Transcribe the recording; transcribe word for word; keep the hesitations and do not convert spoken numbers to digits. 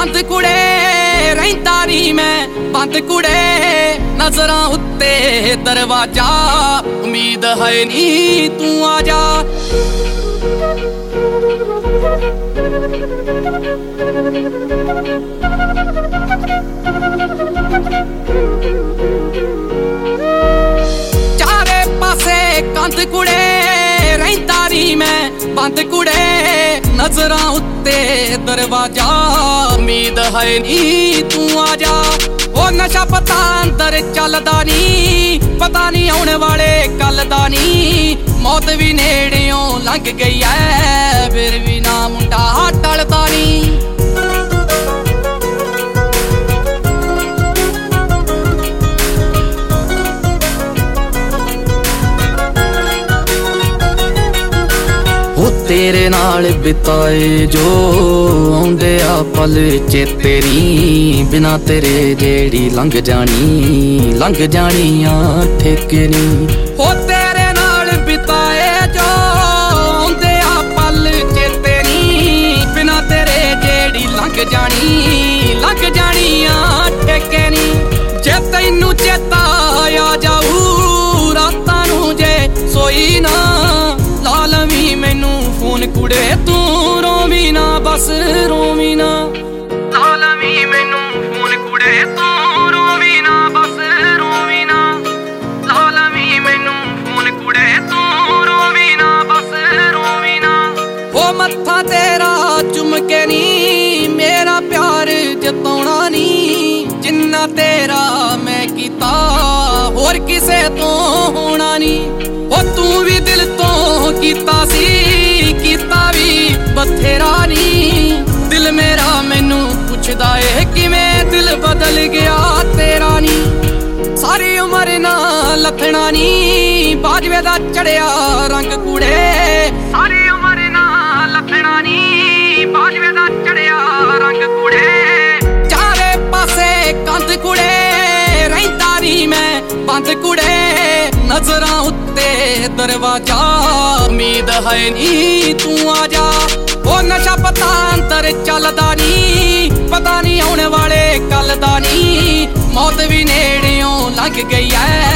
कंध कुड़े रहिंदा नी मैं बंद कुड़े नजरां उत्ते दरवाजा उम्मीद है नी तू आजा। चारे पासे कंध कुड़े रहिंदा नी मैं बंद कुड़े नजरां उत्ते दरवाजा उम्मीद है नी तू आजा। ओ नशा पता अंदर चलदा नी पता नी आने वाले कल दा नी मौत भी नेड़ियों लंघ गई है फिर भी ना मुंडा टलदा नी। तेरे नाल बिताए जो आउंदे आ पल चेते नी बिना तेरे जेड़ी लंघ जानी लंघ जानियां ठेके नी। हो तेरे नाल बिताए जो आउंदे आ पल चेते नी बिना तेरे जेड़ी लंघ जानी लंघ जानियां ठेके नी। जे तैनू चेता आ जाऊ रातां नू जे सोई ना ला लवी मैनू फोन कुड़े तू रोवी ना बस रोवी ना ला लवी मैनू फोन कुड़े तू रोवी ना बस रोवी ना ला लवी मैनू फोन कुड़े तू रोवी ना बस रोवी ना। हो मत्था तेरा चुम के नी मेरा प्यार जताउणा नी जिन्ना तेरा मैं कीता होर किसे तो होना नी। ओ तू भी दिल तो कीता सी कीता भी बथेरा नी दिल मेरा मैनू पुछदा ए किवें दिल बदल गया तेरा नी। सारी उम्र ना लथना नी बाजवे दा चढ़िया रंग कुड़े सारी उम्र ना लथना नी बाजवे दा चढ़िया रंग कुड़े। चारे पासे कंध कुड़े रहिंदा नी मैं बंद कुड़े नजरां उत्ते दरवाजा उम्मीद है नी तू आजा। ओ नशा पता अंदर चलदा नी पता नी आने वाले कल दा नी मौत भी नेड़ियों लंघ गई है